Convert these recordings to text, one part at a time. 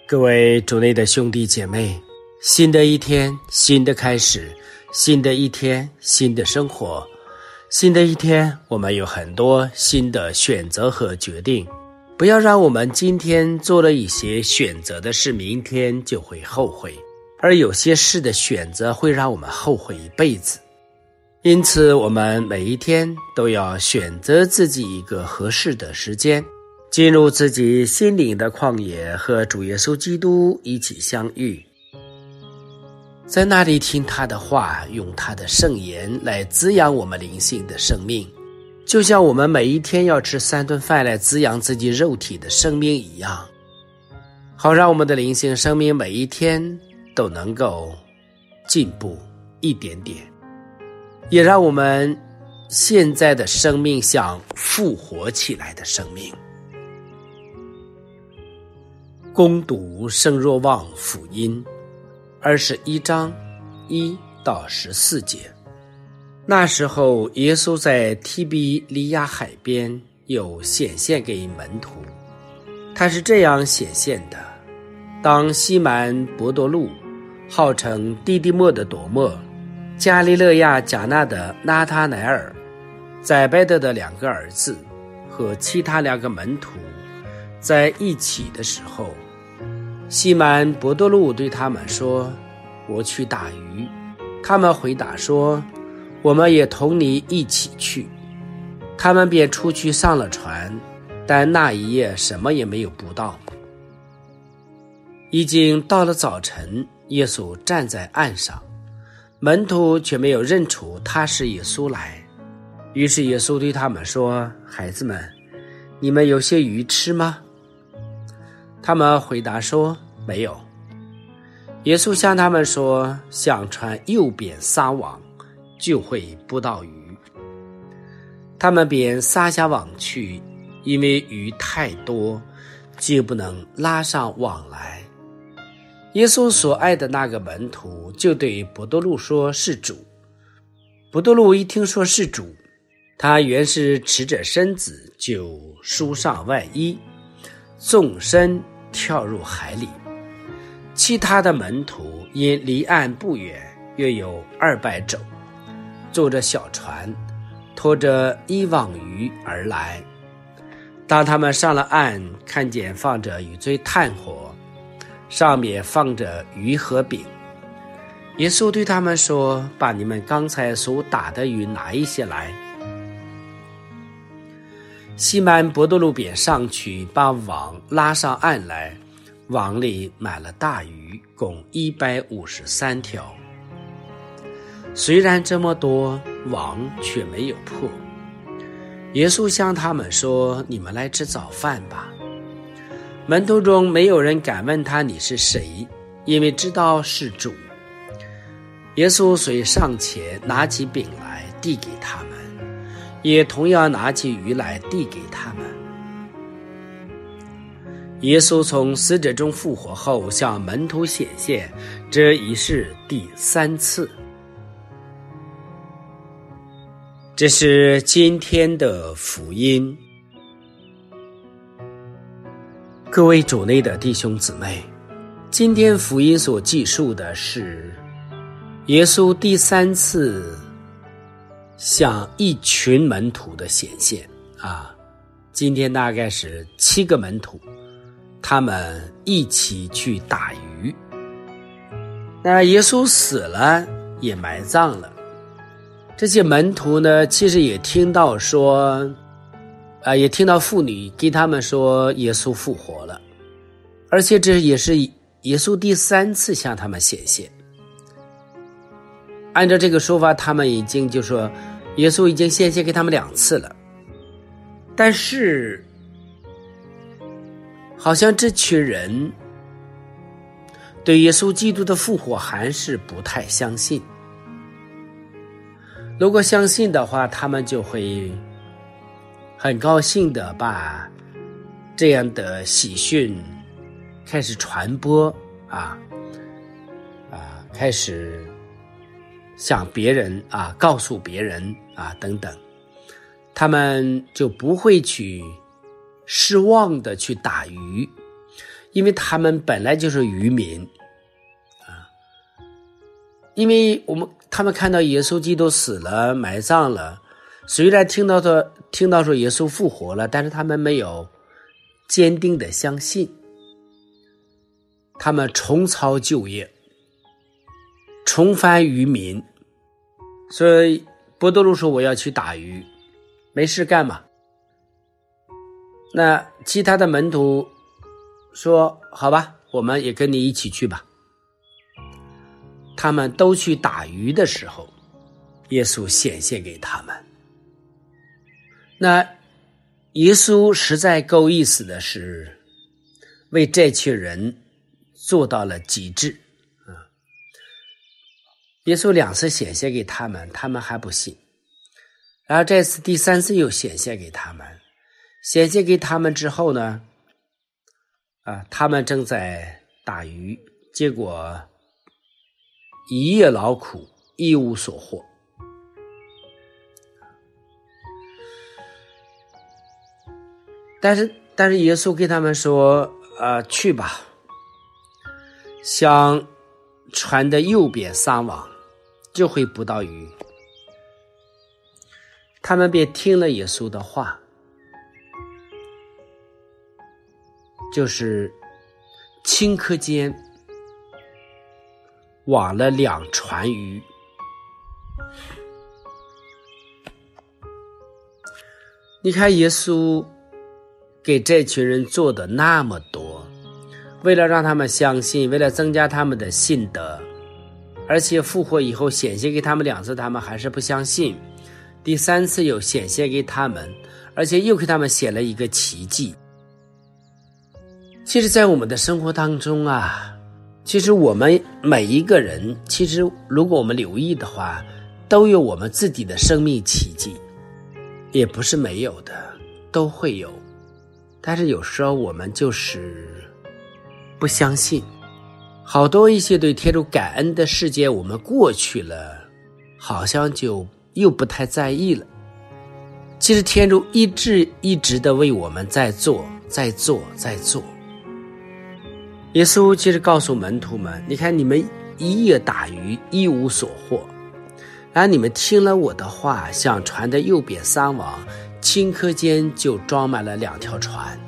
各位主内的兄弟姐妹，新的一天，新的开始，新的一天，新的生活，新的一天，我们有很多新的选择和决定。不要让我们今天做了一些选择的事，明天就会后悔，而有些事的选择会让我们后悔一辈子。因此，我们每一天都要选择自己一个合适的时间，进入自己心灵的旷野，和主耶稣基督一起相遇，在那里听他的话，用他的圣言来滋养我们灵性的生命，就像我们每一天要吃3顿饭来滋养自己肉体的生命一样，好让我们的灵性生命每一天都能够进步一点点，也让我们现在的生命像复活起来的生命。攻读圣若望福音21章1到14节。那时候，耶稣在提比利亚海边又显现给门徒。他是这样显现的：当西满伯多禄，号称弟弟末的多默，加利勒亚迦纳的拿他乃尔，载伯德的2个儿子和其他2个门徒在一起的时候，西满伯多禄对他们说：我去打鱼。他们回答说：我们也同你一起去。他们便出去上了船，但那一夜什么也没有捕到。已经到了早晨，耶稣站在岸上，门徒却没有认出他是耶稣来。于是耶稣对他们说：孩子们，你们有些鱼吃吗？他们回答说：没有。耶稣向他们说：向船右边撒网，就会捕到鱼。他们便撒下网去，因为鱼太多，就不能拉上网来。耶稣所爱的那个门徒就对伯多禄说：是主。伯多禄一听说是主，他原是赤着身子，就束上外衣，纵身跳入海里。其他的门徒因离岸不远，约有200肘，坐着小船，拖着1网鱼而来。当他们上了岸，看见放着鱼锥炭火，上面放着鱼和饼。耶稣对他们说：把你们刚才所打的鱼拿一些来。西满伯多禄便上去，把网拉上岸来，网里满了大鱼，共153条。虽然这么多，网却没有破。耶稣向他们说：你们来吃早饭吧。门徒中没有人敢问他你是谁，因为知道是主。耶稣遂上前拿起饼来递给他们，也同样拿起鱼来递给他们。耶稣从死者中复活后向门徒显现，这已是第3次。这是今天的福音。各位主内的弟兄姊妹，今天福音所记述的是耶稣第3次向一群门徒的显现今天大概是7个门徒，他们一起去打鱼。那耶稣死了，也埋葬了。这些门徒呢，其实也听到说也听到妇女给他们说耶稣复活了，而且这也是耶稣第3次向他们显现。按照这个说法，他们已经就说耶稣已经显现给他们2次了。但是好像这群人对耶稣基督的复活还是不太相信。如果相信的话，他们就会很高兴的把这样的喜讯开始传播开始向别人告诉别人等等，他们就不会去失望的去打鱼， 因为他们本来就是渔民啊，因为他们看到耶稣基督死了埋葬了，虽然听到说耶稣复活了，但是他们没有坚定的相信，他们重操旧业，重返渔民。所以伯多禄说我要去打鱼，没事干嘛。那其他的门徒说好吧，我们也跟你一起去吧。他们都去打鱼的时候，耶稣显现给他们。那耶稣实在够意思的是为这群人做到了极致。耶稣2次显现给他们，他们还不信。然后这次第3次又显现给他们，显现给他们之后呢，他们正在打鱼，结果一夜劳苦，一无所获。但是耶稣跟他们说，去吧，向船的右边撒网，就会捕到鱼。他们便听了耶稣的话，就是顷刻间网了2船鱼。你看耶稣给这群人做的那么多，为了让他们相信，为了增加他们的信德，而且复活以后显现给他们2次，他们还是不相信。第3次又显现给他们，而且又给他们写了一个奇迹。其实在我们的生活当中其实我们每一个人，其实如果我们留意的话，都有我们自己的生命奇迹，也不是没有的，都会有。但是有时候我们就是不相信，好多一些对天主感恩的事件我们过去了，好像就又不太在意了。其实天主一直的为我们在做。耶稣其实告诉门徒们，你看你们一夜打鱼，一无所获，然后你们听了我的话，向船的右边撒网，顷刻间就装满了2条船。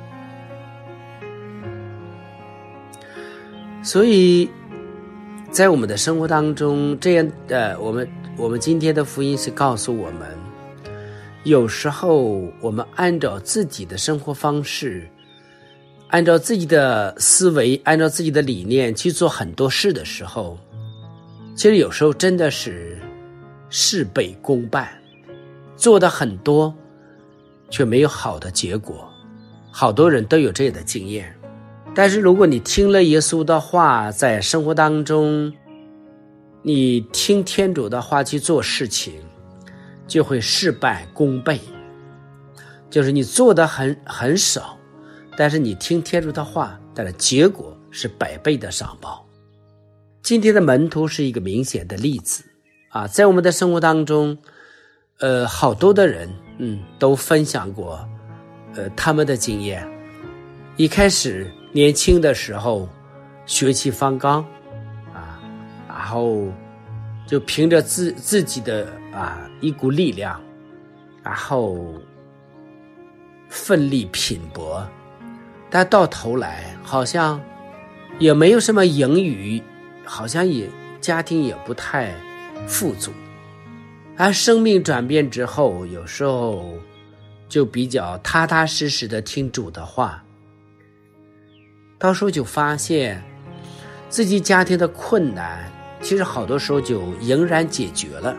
所以在我们的生活当中，这样的我们今天的福音是告诉我们，有时候我们按照自己的生活方式，按照自己的思维，按照自己的理念去做很多事的时候，其实有时候真的是事倍功半，做的很多却没有好的结果。好多人都有这样的经验。但是如果你听了耶稣的话，在生活当中你听天主的话去做事情，就会事半功倍。就是你做的很少，但是你听天主的话，但是结果是100倍的赏报。今天的门徒是一个明显的例子在我们的生活当中好多的人都分享过他们的经验。一开始年轻的时候血气方刚然后就凭着自己的一股力量，然后奋力拼搏，但到头来好像也没有什么盈余，好像家庭也不太富足。而生命转变之后，有时候就比较踏踏实实的听主的话，到时候就发现自己家庭的困难其实好多时候就迎刃解决了。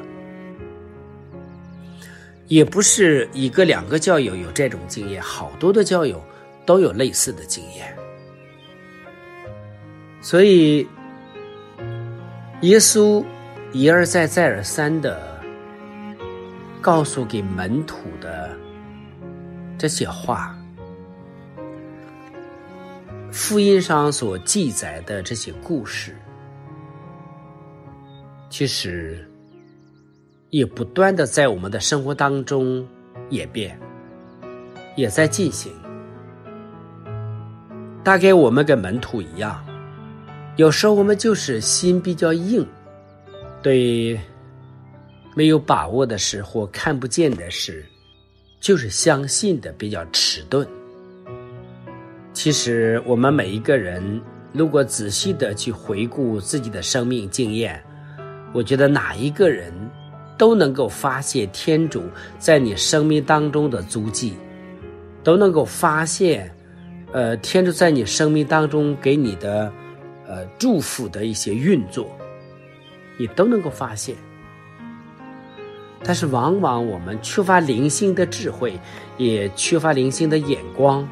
也不是1个2个教友有这种经验，好多的教友都有类似的经验。所以耶稣一而再再而三的告诉给门徒的这些话，福音上所记载的这些故事，其实也不断的在我们的生活当中演变，也在进行。 大概我们跟门徒一样，有时候我们就是心比较硬，对没有把握的事或看不见的事，就是相信的比较迟钝。其实我们每一个人如果仔细的去回顾自己的生命经验，我觉得哪一个人都能够发现天主在你生命当中的足迹，都能够发现天主在你生命当中给你的祝福的一些运作，你都能够发现。但是往往我们缺乏灵性的智慧，也缺乏灵性的眼光，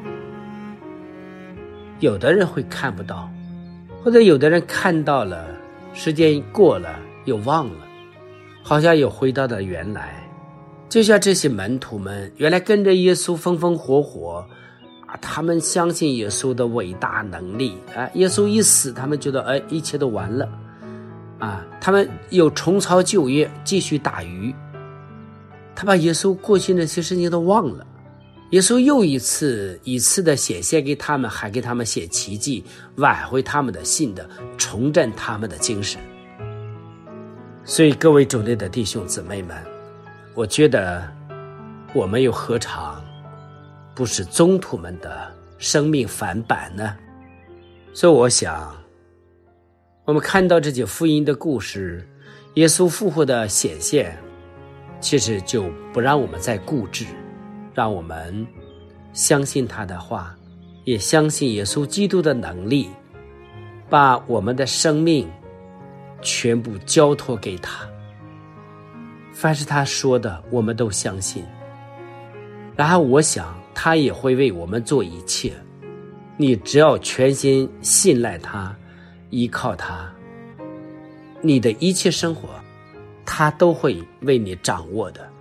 有的人会看不到，或者有的人看到了，时间过了又忘了，好像又回到了原来。就像这些门徒们原来跟着耶稣风风火火他们相信耶稣的伟大能力耶稣一死，他们觉得一切都完了他们又重操旧业，继续打鱼，他把耶稣过去那些事情都忘了。耶稣又一次的显现给他们，还给他们写奇迹，挽回他们的信的，重振他们的精神。所以各位主内的弟兄姊妹们，我觉得我们又何尝不是宗徒们的生命范本呢？所以我想，我们看到这些福音的故事，耶稣复活的显现，其实就不让我们再固执，让我们相信他的话，也相信耶稣基督的能力，把我们的生命全部交托给他。凡是他说的，我们都相信。然后我想，他也会为我们做一切。你只要全心信赖他，依靠他，你的一切生活，他都会为你掌握的。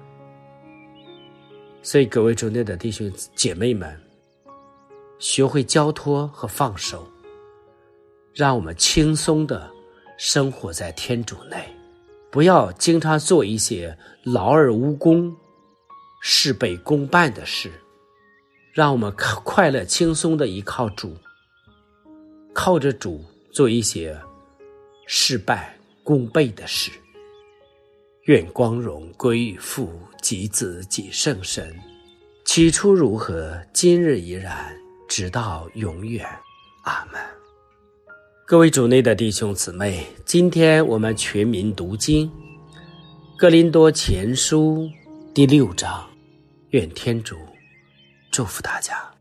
所以各位主内的弟兄姐妹们，学会交托和放手，让我们轻松的生活在天主内，不要经常做一些劳而无功、事倍功半的事，让我们快乐轻松的依靠主，靠着主做一些事败功倍的事。愿光荣归于父及子及圣神，起初如何，今日依然，直到永远。阿们。各位主内的弟兄姊妹，今天我们全民读经哥林多前书第6章，愿天主祝福大家。